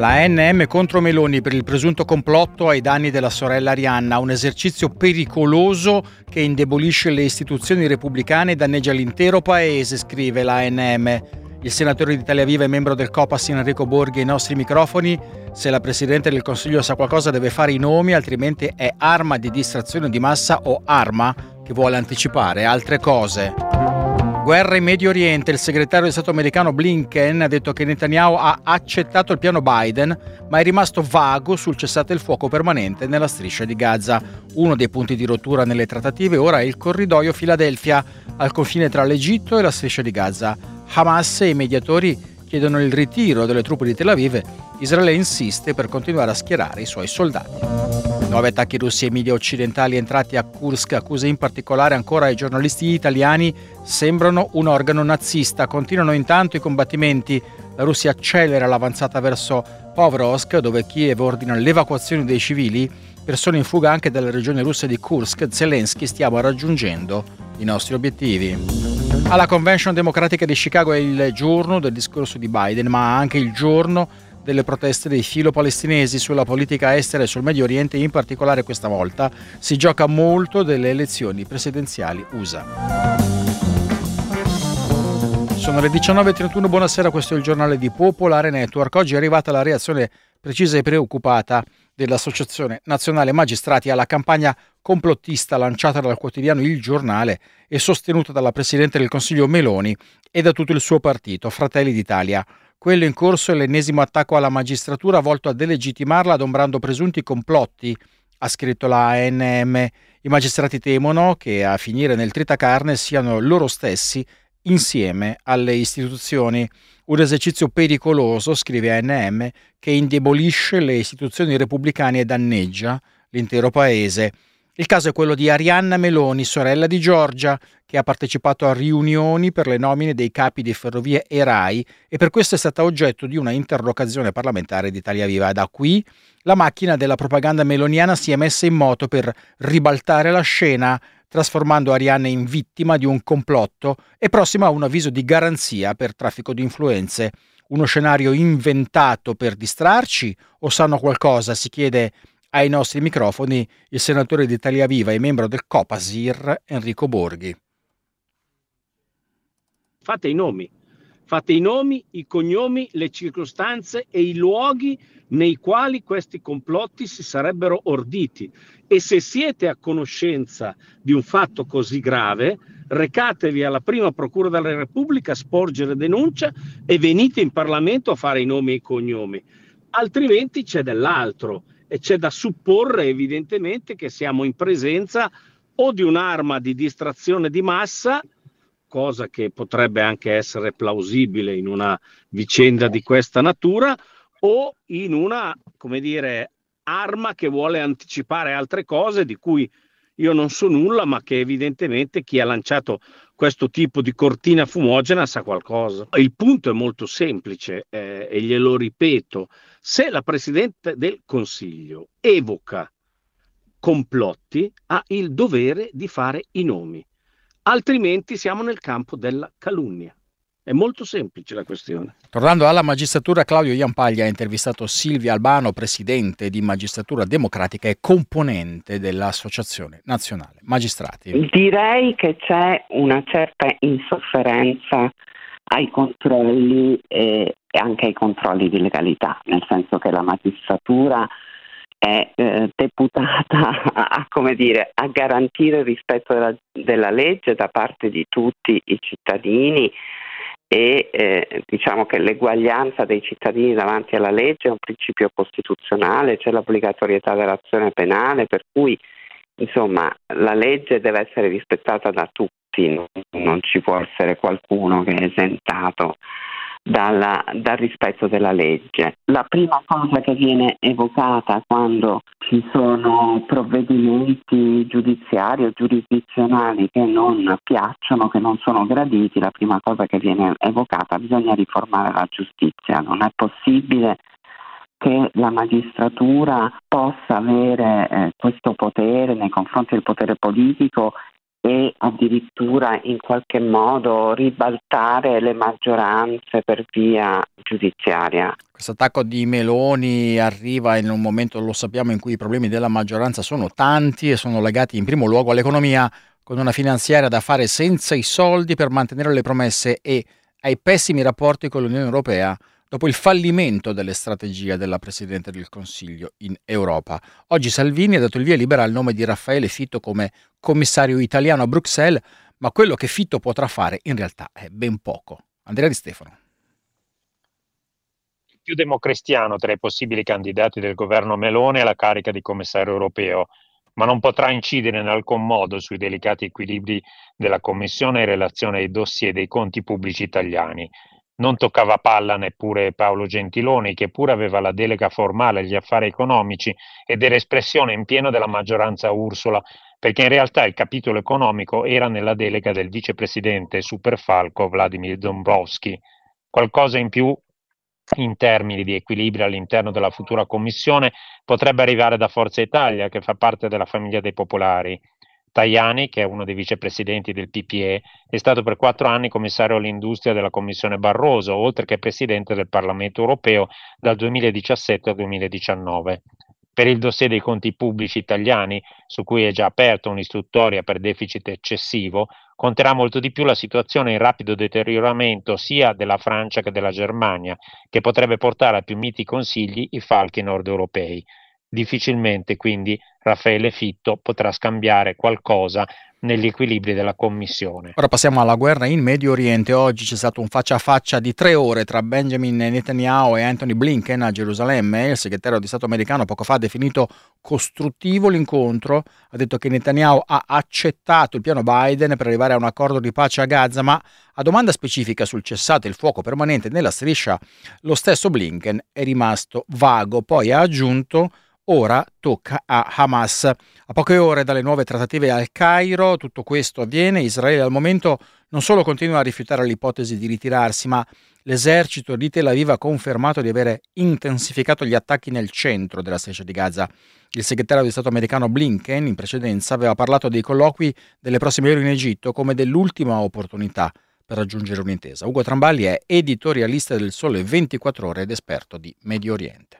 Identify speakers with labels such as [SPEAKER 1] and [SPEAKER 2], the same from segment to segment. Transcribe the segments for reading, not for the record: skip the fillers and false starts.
[SPEAKER 1] La ANM contro Meloni per il presunto complotto ai danni della sorella Arianna, un esercizio pericoloso che indebolisce le istituzioni repubblicane e danneggia l'intero paese, scrive la ANM. Il senatore di Italia Viva e membro del COPAS Enrico Borghi ai nostri microfoni: se la Presidente del Consiglio sa qualcosa deve fare i nomi, altrimenti è arma di distrazione di massa o arma che vuole anticipare altre cose. Guerra in Medio Oriente. Il segretario di Stato americano Blinken ha detto che Netanyahu ha accettato il piano Biden, ma è rimasto vago sul cessate il fuoco permanente nella striscia di Gaza. Uno dei punti di rottura nelle trattative ora è il corridoio Philadelphia, al confine tra l'Egitto e la striscia di Gaza. Hamas e i mediatori chiedono il ritiro delle truppe di Tel Aviv. Israele insiste per continuare a schierare i suoi soldati. 9 attacchi russi ai media occidentali entrati a Kursk, accuse in particolare ancora ai giornalisti italiani, sembrano un organo nazista. Continuano intanto i combattimenti. La Russia accelera l'avanzata verso Pokrovsk, dove Kiev ordina l'evacuazione dei civili, persone in fuga anche dalla regione russa di Kursk. Zelensky: stiamo raggiungendo i nostri obiettivi. Alla Convention Democratica di Chicago è il giorno del discorso di Biden, ma anche il giorno delle proteste dei filo-palestinesi. Sulla politica estera e sul Medio Oriente, in particolare questa volta, si gioca molto delle elezioni presidenziali USA. Sono le 19.31, buonasera, questo è il giornale di Popolare Network. Oggi è arrivata la reazione precisa e preoccupata dell'Associazione Nazionale Magistrati alla campagna complottista lanciata dal quotidiano Il Giornale e sostenuta dalla Presidente del Consiglio Meloni e da tutto il suo partito, Fratelli d'Italia. Quello in corso è l'ennesimo attacco alla magistratura volto a delegittimarla adombrando presunti complotti, ha scritto la ANM. I magistrati temono che a finire nel tritacarne siano loro stessi insieme alle istituzioni. Un esercizio pericoloso, scrive ANM, che indebolisce le istituzioni repubblicane e danneggia l'intero paese. Il caso è quello di Arianna Meloni, sorella di Giorgia, che ha partecipato a riunioni per le nomine dei capi di Ferrovie e RAI e per questo è stata oggetto di una interlocuzione parlamentare di Italia Viva. Da qui la macchina della propaganda meloniana si è messa in moto per ribaltare la scena, trasformando Arianna in vittima di un complotto e prossima a un avviso di garanzia per traffico di influenze. Uno scenario inventato per distrarci o sanno qualcosa? Si chiede ai nostri microfoni il senatore di Italia Viva e membro del Copasir Enrico Borghi.
[SPEAKER 2] Fate i nomi, i cognomi, le circostanze e i luoghi nei quali questi complotti si sarebbero orditi, e se siete a conoscenza di un fatto così grave, recatevi alla prima procura della Repubblica a sporgere denuncia e venite in Parlamento a fare i nomi e i cognomi, altrimenti c'è dell'altro. E c'è da supporre evidentemente che siamo in presenza o di un'arma di distrazione di massa, cosa che potrebbe anche essere plausibile in una vicenda di questa natura, o in una, come dire, arma che vuole anticipare altre cose di cui io non so nulla, ma che evidentemente chi ha lanciato questo tipo di cortina fumogena sa qualcosa. Il punto è molto semplice e glielo ripeto: se la Presidente del Consiglio evoca complotti, ha il dovere di fare i nomi, altrimenti siamo nel campo della calunnia. È molto semplice la questione.
[SPEAKER 1] Tornando alla magistratura, Claudio Jampaglia ha intervistato Silvia Albano, presidente di Magistratura Democratica e componente dell'Associazione Nazionale Magistrati.
[SPEAKER 3] Direi che c'è una certa insofferenza ai controlli e anche ai controlli di legalità, nel senso che la magistratura è deputata a garantire il rispetto della legge da parte di tutti i cittadini e diciamo che l'eguaglianza dei cittadini davanti alla legge è un principio costituzionale, c'è l'obbligatorietà dell'azione penale, per cui insomma la legge deve essere rispettata da tutti, non ci può essere qualcuno che è esentato dal rispetto della legge. La prima cosa che viene evocata quando ci sono provvedimenti giudiziari o giurisdizionali che non piacciono, che non sono graditi, la prima cosa che viene evocata: bisogna riformare la giustizia. Non è possibile che la magistratura possa avere questo potere nei confronti del potere politico e addirittura in qualche modo ribaltare le maggioranze per via giudiziaria.
[SPEAKER 1] Questo attacco di Meloni arriva in un momento, lo sappiamo, in cui i problemi della maggioranza sono tanti e sono legati in primo luogo all'economia, con una finanziaria da fare senza i soldi per mantenere le promesse e ai pessimi rapporti con l'Unione Europea dopo il fallimento delle strategie della Presidente del Consiglio in Europa. Oggi Salvini ha dato il via libera al nome di Raffaele Fitto come commissario italiano a Bruxelles, ma quello che Fitto potrà fare in realtà è ben poco. Andrea Di Stefano.
[SPEAKER 4] Il più democristiano tra i possibili candidati del governo Meloni alla carica di commissario europeo, ma non potrà incidere in alcun modo sui delicati equilibri della Commissione in relazione ai dossier dei conti pubblici italiani. Non toccava palla neppure Paolo Gentiloni, che pure aveva la delega formale agli affari economici ed era espressione in pieno della maggioranza Ursula, perché in realtà il capitolo economico era nella delega del vicepresidente superfalco Vladimir Dombrovskis. Qualcosa in più in termini di equilibrio all'interno della futura commissione potrebbe arrivare da Forza Italia, che fa parte della famiglia dei popolari. Tajani, che è uno dei vicepresidenti del PPE, è stato per 4 anni commissario all'industria della Commissione Barroso, oltre che presidente del Parlamento europeo dal 2017 al 2019. Per il dossier dei conti pubblici italiani, su cui è già aperta un'istruttoria per deficit eccessivo, conterà molto di più la situazione in rapido deterioramento sia della Francia che della Germania, che potrebbe portare a più miti consigli i falchi nord europei. Difficilmente quindi Raffaele Fitto potrà scambiare qualcosa negli equilibri della Commissione.
[SPEAKER 1] Ora passiamo alla guerra in Medio Oriente. Oggi c'è stato un faccia a faccia di 3 ore tra Benjamin Netanyahu e Anthony Blinken a Gerusalemme. Il segretario di Stato americano poco fa ha definito costruttivo l'incontro, ha detto che Netanyahu ha accettato il piano Biden per arrivare a un accordo di pace a Gaza, ma a domanda specifica sul cessate il fuoco permanente nella striscia, lo stesso Blinken è rimasto vago. Poi ha aggiunto: ora tocca a Hamas. A poche ore dalle nuove trattative al Cairo, tutto questo avviene. Israele al momento non solo continua a rifiutare l'ipotesi di ritirarsi, ma l'esercito di Tel Aviv ha confermato di avere intensificato gli attacchi nel centro della striscia di Gaza. Il segretario di Stato americano Blinken in precedenza aveva parlato dei colloqui delle prossime ore in Egitto come dell'ultima opportunità per raggiungere un'intesa. Ugo Tramballi è editorialista del Sole 24 Ore ed esperto di Medio Oriente.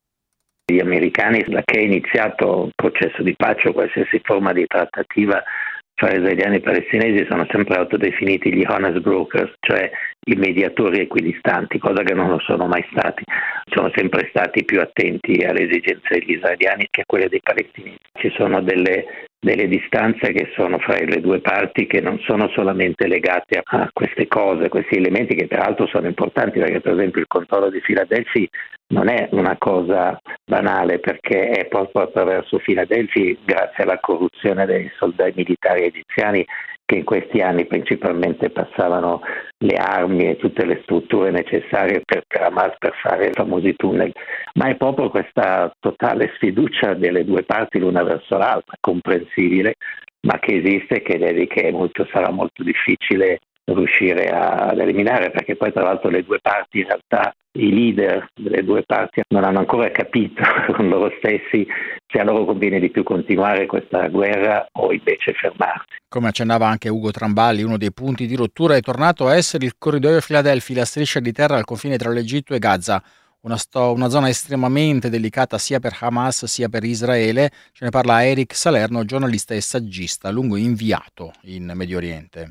[SPEAKER 5] Gli americani, da che è iniziato il processo di pace o qualsiasi forma di trattativa fra israeliani e palestinesi, sono sempre autodefiniti gli honest brokers, cioè i mediatori equidistanti, cosa che non lo sono mai stati. Sono sempre stati più attenti alle esigenze degli israeliani che a quelle dei palestinesi. Ci sono delle distanze che sono fra le due parti, che non sono solamente legate a queste cose, questi elementi che peraltro sono importanti, perché per esempio il controllo di Filadelfia non è una cosa banale, perché è proprio attraverso Filadelfia, grazie alla corruzione dei soldati militari egiziani, che in questi anni principalmente passavano le armi e tutte le strutture necessarie per Hamas per fare i famosi tunnel. Ma è proprio questa totale sfiducia delle due parti l'una verso l'altra, comprensibile, ma che esiste, che sarà molto difficile riuscire ad eliminare, perché poi tra l'altro le due parti, in realtà i leader delle due parti non hanno ancora capito con loro stessi se a loro conviene di più continuare questa guerra o invece fermarsi.
[SPEAKER 1] Come accennava anche Ugo Tramballi, uno dei punti di rottura è tornato a essere il corridoio Filadelfia, la striscia di terra al confine tra l'Egitto e Gaza, una zona estremamente delicata sia per Hamas sia per Israele. Ce ne parla Eric Salerno, giornalista e saggista, a lungo inviato in Medio Oriente.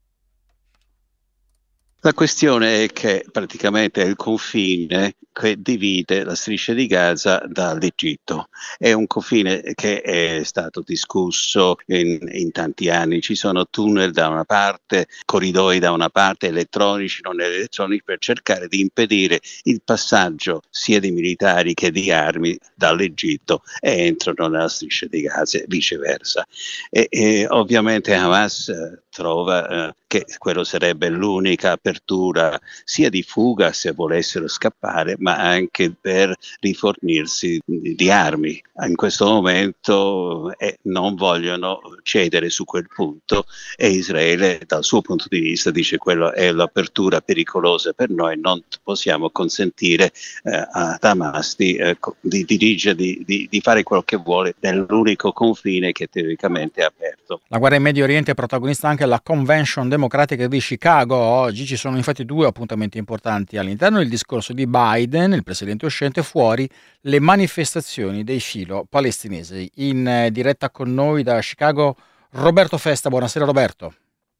[SPEAKER 6] La questione è che praticamente è il confine che divide la striscia di Gaza dall'Egitto. È un confine che è stato discusso in tanti anni. Ci sono tunnel da una parte, corridoi da una parte, elettronici, non elettronici, per cercare di impedire il passaggio sia di militari che di armi dall'Egitto e entrano nella striscia di Gaza e viceversa. E ovviamente Hamas trova che quello sarebbe l'unica apertura sia di fuga se volessero scappare, ma anche per rifornirsi di armi. In questo momento non vogliono cedere su quel punto e Israele dal suo punto di vista dice quella è l'apertura pericolosa per noi, non possiamo consentire ad Hamas di dirigere, di fare quello che vuole nell'unico confine che teoricamente è aperto.
[SPEAKER 1] La guerra in Medio Oriente è protagonista anche la Convention democratica di Chicago. Oggi ci sono infatti due appuntamenti importanti: all'interno il discorso di Biden, il presidente uscente, fuori le manifestazioni dei filo palestinesi. In diretta con noi da Chicago Roberto Festa. Buonasera Roberto.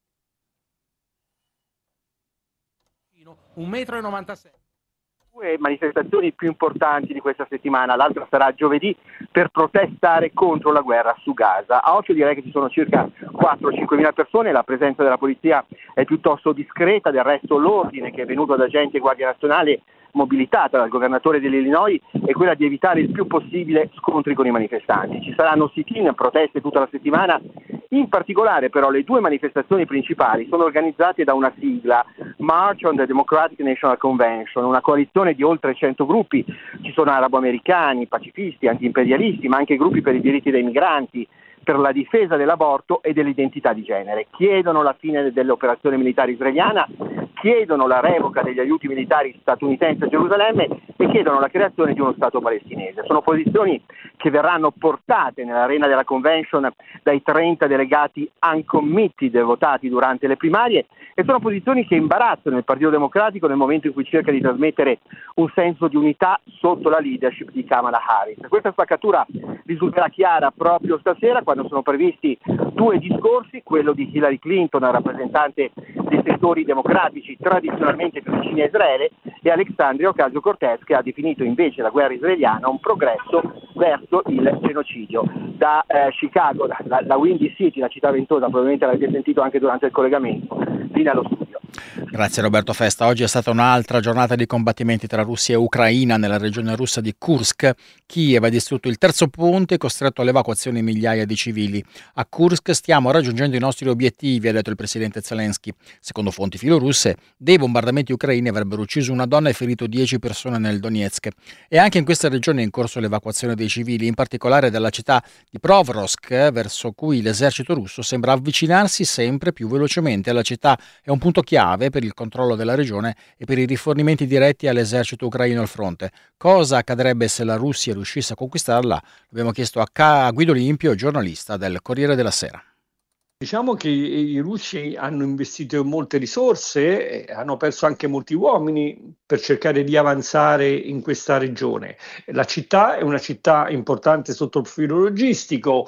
[SPEAKER 7] 1,96 m. Due manifestazioni più importanti di questa settimana, l'altra sarà giovedì per protestare contro la guerra su Gaza. A occhio direi che ci sono circa 4-5 mila persone, la presenza della polizia è piuttosto discreta, del resto l'ordine che è venuto da agenti e Guardia Nazionale mobilitata dal governatore dell'Illinois è quella di evitare il più possibile scontri con i manifestanti. Ci saranno sit-in, proteste tutta la settimana. In particolare però le due manifestazioni principali sono organizzate da una sigla, March on the Democratic National Convention, una coalizione di oltre 100 gruppi. Ci sono arabo-americani, pacifisti, anti-imperialisti, ma anche gruppi per i diritti dei migranti, per la difesa dell'aborto e dell'identità di genere. Chiedono la fine dell'operazione militare israeliana, chiedono la revoca degli aiuti militari statunitensi a Gerusalemme e chiedono la creazione di uno Stato palestinese. Sono posizioni che verranno portate nell'arena della convention dai 30 delegati uncommitted votati durante le primarie e sono posizioni che imbarazzano il Partito Democratico nel momento in cui cerca di trasmettere un senso di unità sotto la leadership di Kamala Harris. Questa spaccatura risulterà chiara proprio stasera, quando sono previsti due discorsi, quello di Hillary Clinton, rappresentante dei settori democratici tradizionalmente più vicini a Israele, e Alexandria Ocasio-Cortez, che ha definito invece la guerra israeliana un progresso verso il genocidio. Da Chicago, la Windy City, la città ventosa, probabilmente l'avete sentito anche durante il collegamento, linea allo studio.
[SPEAKER 1] Grazie Roberto Festa. Oggi è stata un'altra giornata di combattimenti tra Russia e Ucraina nella regione russa di Kursk. Kiev ha distrutto il terzo ponte e costretto all'evacuazione migliaia di civili. A Kursk stiamo raggiungendo i nostri obiettivi, ha detto il presidente Zelensky. Secondo fonti filorusse, dei bombardamenti ucraini avrebbero ucciso una donna e ferito 10 persone nel Donetsk. E anche in questa regione è in corso l'evacuazione dei civili, in particolare dalla città di Provrovsk, verso cui l'esercito russo sembra avvicinarsi sempre più velocemente. La città è un punto chiave per il controllo della regione e per i rifornimenti diretti all'esercito ucraino al fronte. Cosa accadrebbe se la Russia riuscisse a conquistarla? L'abbiamo chiesto a Guido Limpio, giornalista del Corriere della Sera.
[SPEAKER 8] Diciamo che i russi hanno investito molte risorse, hanno perso anche molti uomini per cercare di avanzare in questa regione. La città è una città importante sotto il profilo logistico,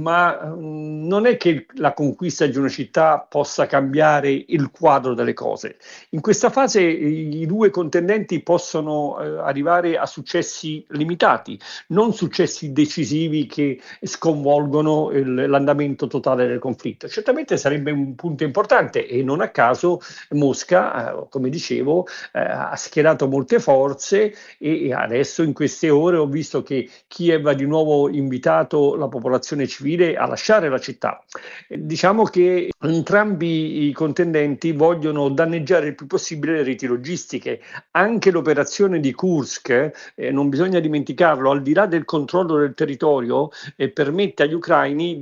[SPEAKER 8] ma non è che la conquista di una città possa cambiare il quadro delle cose. In questa fase i due contendenti possono arrivare a successi limitati, non successi decisivi che sconvolgono l'andamento totale del conflitto. Certamente sarebbe un punto importante e non a caso Mosca, come dicevo, ha schierato molte forze e adesso in queste ore ho visto che Kiev ha di nuovo invitato la popolazione civile a lasciare la città. Diciamo che entrambi i contendenti vogliono danneggiare il più possibile le reti logistiche. Anche l'operazione di Kursk, non bisogna dimenticarlo, al di là del controllo del territorio, permette agli ucraini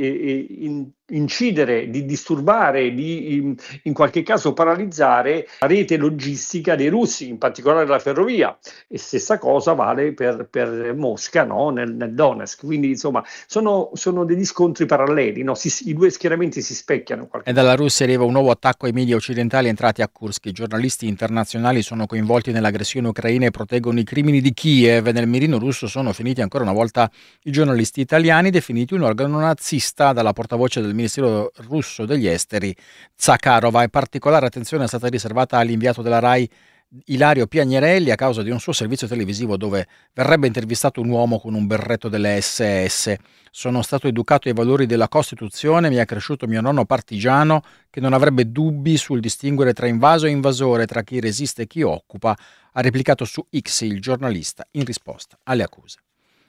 [SPEAKER 8] di incidere, di disturbare, di in qualche caso paralizzare la rete logistica dei russi, in particolare la ferrovia, e stessa cosa vale per Mosca, no? nel Donetsk. Quindi insomma sono degli scontri paralleli, no? I due schieramenti si specchiano.
[SPEAKER 1] E dalla Russia arriva un nuovo attacco ai media occidentali entrati a Kursk. I giornalisti internazionali sono coinvolti nell'aggressione ucraina e proteggono i crimini di Kiev. Nel mirino russo sono finiti ancora una volta i giornalisti italiani, definiti un organo nazista dalla portavoce del Ministero russo degli esteri Zakharova. In particolare attenzione è stata riservata all'inviato della RAI Ilario Piagnarelli a causa di un suo servizio televisivo dove verrebbe intervistato un uomo con un berretto delle SS. Sono stato educato ai valori della Costituzione, mi ha cresciuto mio nonno partigiano che non avrebbe dubbi sul distinguere tra invaso e invasore, tra chi resiste e chi occupa, ha replicato su X il giornalista in risposta alle accuse.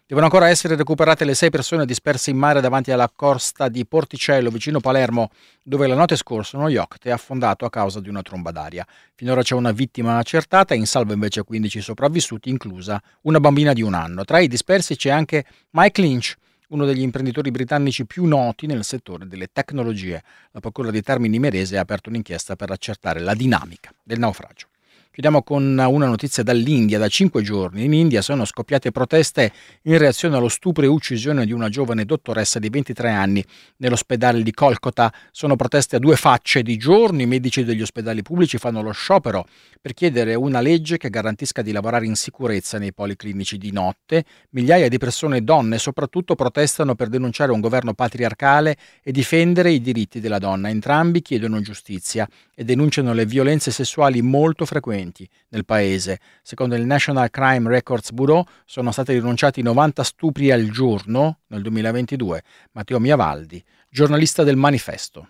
[SPEAKER 1] Devono ancora essere recuperate le 6 persone disperse in mare davanti alla costa di Porticello, vicino Palermo, dove la notte scorsa uno yacht è affondato a causa di una tromba d'aria. Finora c'è una vittima accertata, in salvo invece 15 sopravvissuti, inclusa una bambina di 1 anno. Tra i dispersi c'è anche Mike Lynch, uno degli imprenditori britannici più noti nel settore delle tecnologie. La Procura di Termini Imerese ha aperto un'inchiesta per accertare la dinamica del naufragio. Chiudiamo con una notizia dall'India. Da 5 giorni in India sono scoppiate proteste in reazione allo stupro e uccisione di una giovane dottoressa di 23 anni nell'ospedale di Kolkata. Sono proteste a 2 facce. Di giorno i medici degli ospedali pubblici fanno lo sciopero per chiedere una legge che garantisca di lavorare in sicurezza nei policlinici. Di notte migliaia di persone, donne soprattutto, protestano per denunciare un governo patriarcale e difendere i diritti della donna. Entrambi chiedono giustizia e denunciano le violenze sessuali molto frequenti nel paese. Secondo il National Crime Records Bureau sono stati denunciati 90 stupri al giorno nel 2022. Matteo Miavaldi, giornalista del Manifesto.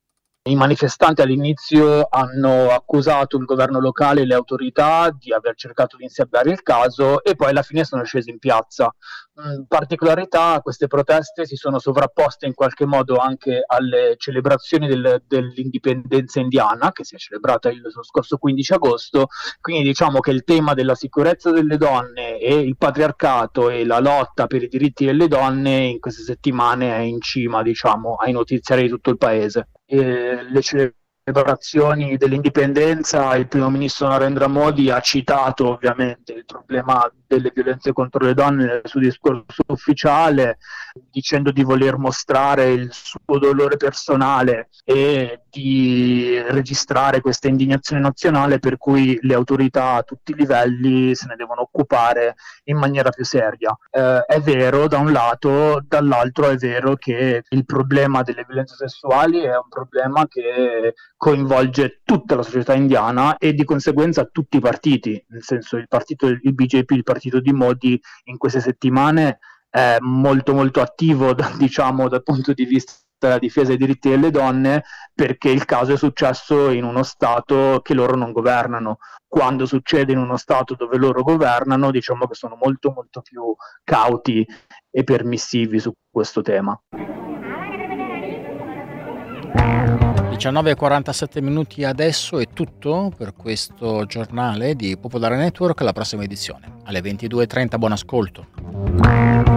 [SPEAKER 9] I manifestanti all'inizio hanno accusato il governo locale e le autorità di aver cercato di insabbiare il caso e poi alla fine sono scesi in piazza. Particolarità, queste proteste si sono sovrapposte in qualche modo anche alle celebrazioni dell'indipendenza indiana, che si è celebrata il scorso 15 agosto, quindi diciamo che il tema della sicurezza delle donne e il patriarcato e la lotta per i diritti delle donne in queste settimane è in cima, diciamo, ai notiziari di tutto il paese. Le celebrazioni dell'indipendenza, il primo ministro Narendra Modi ha citato ovviamente il problema delle violenze contro le donne nel suo discorso ufficiale, dicendo di voler mostrare il suo dolore personale e di registrare questa indignazione nazionale, per cui le autorità a tutti i livelli se ne devono occupare in maniera più seria. È vero da un lato, dall'altro è vero che il problema delle violenze sessuali è un problema che coinvolge tutta la società indiana e di conseguenza tutti i partiti, nel senso il BJP, il partito di Modi in queste settimane è molto molto attivo diciamo dal punto di vista della difesa dei diritti delle donne, perché il caso è successo in uno stato che loro non governano. Quando succede in uno stato dove loro governano, diciamo che sono molto molto più cauti e permissivi su questo tema.
[SPEAKER 1] 19:47 adesso è tutto per questo giornale di Popolare Network. La prossima edizione alle 22:30. Buon ascolto.